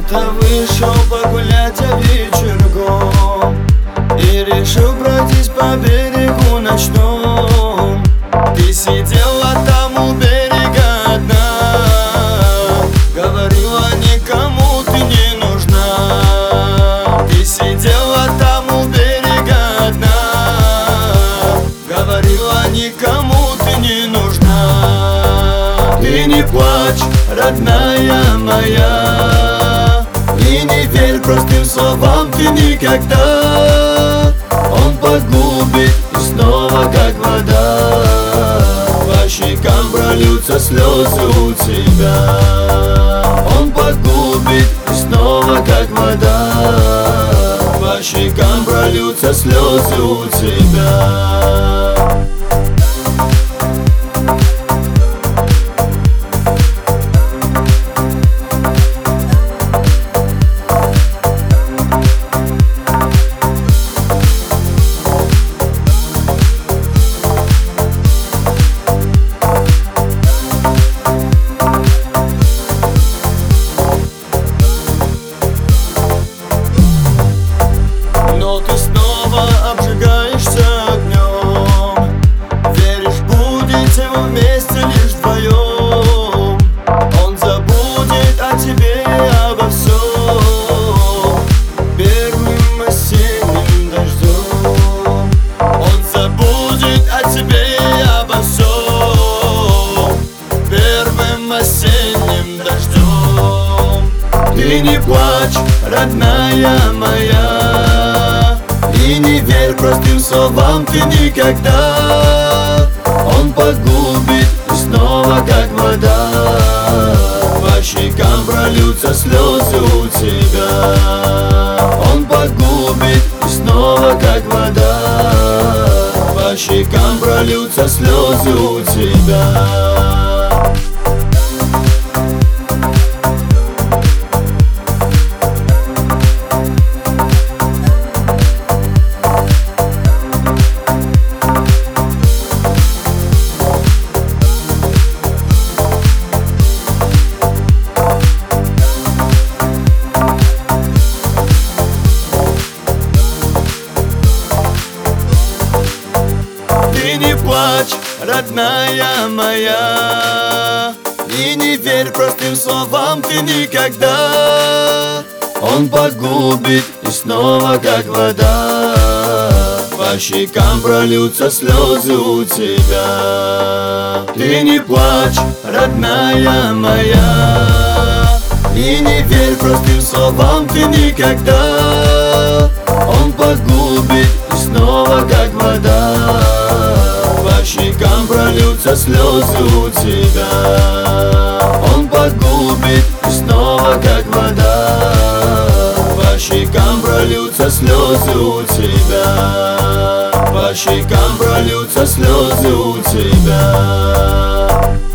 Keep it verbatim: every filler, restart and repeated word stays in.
Кто-то вышел погулять вечерком и решил пройтись по берегу ночном. Ты сидела там у берега одна, говорила, никому ты не нужна. Ты сидела там у берега одна, говорила, никому ты не нужна. Ты не плачь, родная моя, и не верь простым словам ты никогда. Он погубит и снова как вода, по щекам прольются слезы у тебя. Он погубит и снова как вода, по щекам прольются слезы у тебя. Но ты снова обжигаешься огнем, веришь, будете вы вместе лишь вдвоем. Он забудет о тебе и обо всем первым осенним дождем. Он забудет о тебе и обо всем первым осенним дождем. Ты не плачь, родная моя, и не верь простым словам ты никогда. Он погубит и снова как вода, по щекам прольются слезы у тебя. Он погубит и снова как вода, по щекам прольются слезы у тебя. Ты не плачь, родная моя, и не верь простым словам ты никогда. Он погубит и снова как вода, по щекам прольются слезы у тебя. Ты не плачь, родная моя, и не верь простым словам ты никогда. Он погубит и снова как вода, по щекам прольются слезы у тебя. Он погубит и снова как вода, по щекам прольются слезы у тебя. По щекам прольются слезы у тебя.